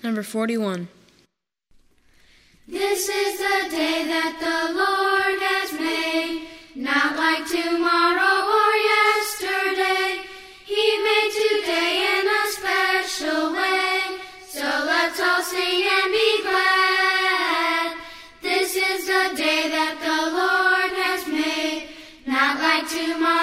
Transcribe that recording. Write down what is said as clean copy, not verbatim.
Number 41. This is the day that the Lord has made, not like tomorrow or yesterday. He made today in a special way, so let's all sing and be glad. This is the day that the Lord has made, not like tomorrow